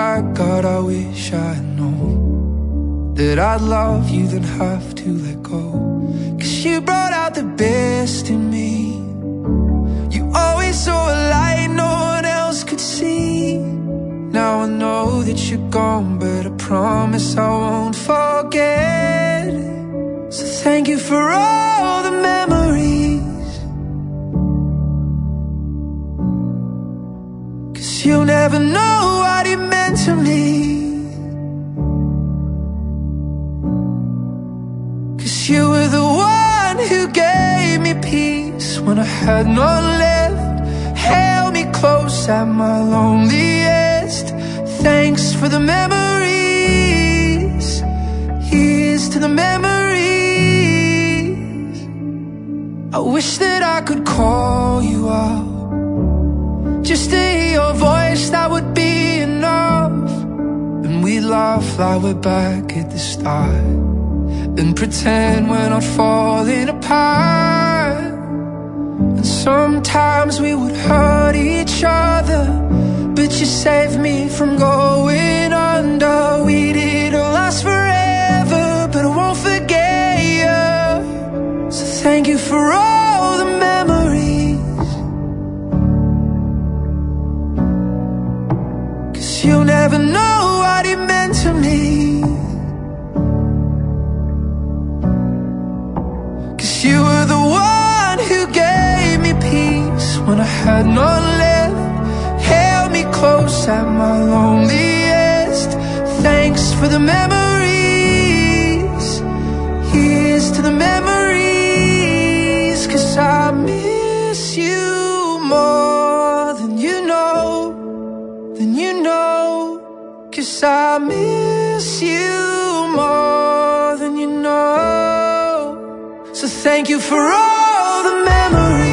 I got, I wish I know that I'd love you, then have to let go. 'Cause you brought out the best in me. You always saw a light no one else could see. Now I know that you're gone, but I promise I won't forget. So thank you for all the memories, 'cause you'll never know what it meant to me. 'Cause you were the one who gave me peace when I had none left, held me close at my loneliest. Thanks for the memories. Here's to the memories. I wish that I could call you out, just to hear your voice, that would be enough. And we'd laugh like we're back at the start, and pretend we're not falling apart. And sometimes we would hurt each other, but you saved me from going under. We didn't last forever, but I won't forget you. So thank you for all the memories, 'cause you'll never know what it meant to me. 'Cause you were the one who gave me peace when I had none left, held me close at my loneliest. Thanks for the memories. Here's to the memories. 'Cause I miss you more than you know, than you know. 'Cause I miss you more than you know. So thank you for all the memories.